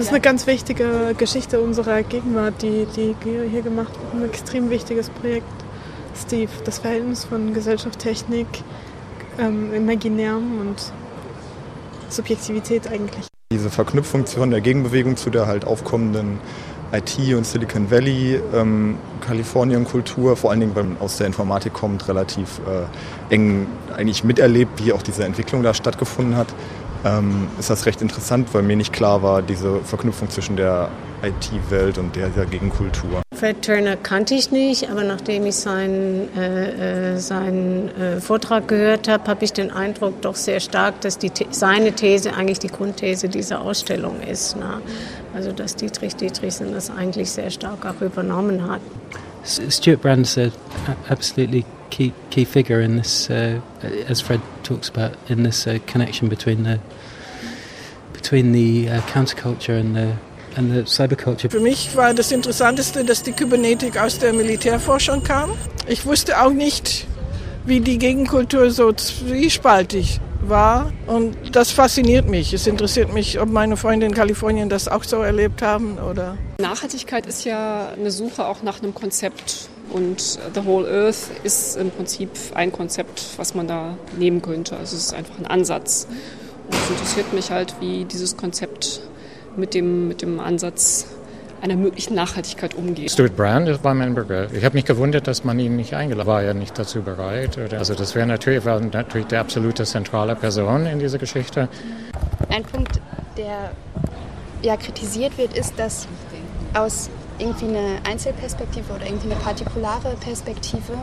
Das ist eine ganz wichtige Geschichte unserer Gegenwart, die hier gemacht wird. Ein extrem wichtiges Projekt, Steve. Das Verhältnis von Gesellschaft, Technik, Imaginärem und Subjektivität eigentlich. Diese Verknüpfungsfunktion der Gegenbewegung zu der halt aufkommenden IT und Silicon Valley, Kalifornien-Kultur, vor allen Dingen, weil man aus der Informatik kommt, relativ eng eigentlich miterlebt, wie auch diese Entwicklung da stattgefunden hat, ist das recht interessant, weil mir nicht klar war, diese Verknüpfung zwischen der IT-Welt und dieser Gegenkultur. Fred Turner kannte ich nicht, aber nachdem ich seinen Vortrag gehört habe, habe ich den Eindruck doch sehr stark, dass seine These eigentlich die Grundthese dieser Ausstellung ist. Ne? Also dass Dietrich Dietrichson das eigentlich sehr stark auch übernommen hat. Stuart Brand's an absolutely key figure in this, as Fred talks about, in this connection between the counterculture and the cyberculture. Für mich war das Interessanteste, dass die Kybernetik aus der Militärforschung kam. Ich wusste auch nicht, wie die Gegenkultur so zwiespaltig war, und das fasziniert mich. Es interessiert mich, ob meine Freunde in Kalifornien das auch so erlebt haben oder. Nachhaltigkeit ist ja eine Suche auch nach einem Konzept, und The Whole Earth ist im Prinzip ein Konzept, was man da nehmen könnte. Also es ist einfach ein Ansatz. Und es interessiert mich halt, wie dieses Konzept mit dem Ansatz einer möglichen Nachhaltigkeit umgeht. Stuart Brand, das war mein Begriff. Ich habe mich gewundert, dass man ihn nicht eingeladen hat. War ja nicht dazu bereit. Also das war natürlich der absolute zentrale Person in dieser Geschichte. Ein Punkt, der ja kritisiert wird, ist, dass aus irgendwie eine Einzelperspektive oder irgendwie eine partikulare Perspektive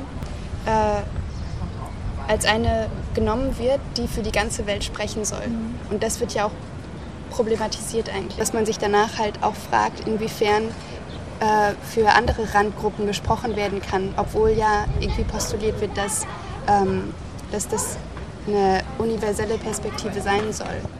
als eine genommen wird, die für die ganze Welt sprechen soll. Und das wird ja auch problematisiert eigentlich. Dass man sich danach halt auch fragt, inwiefern für andere Randgruppen gesprochen werden kann, obwohl ja irgendwie postuliert wird, dass das eine universelle Perspektive sein soll.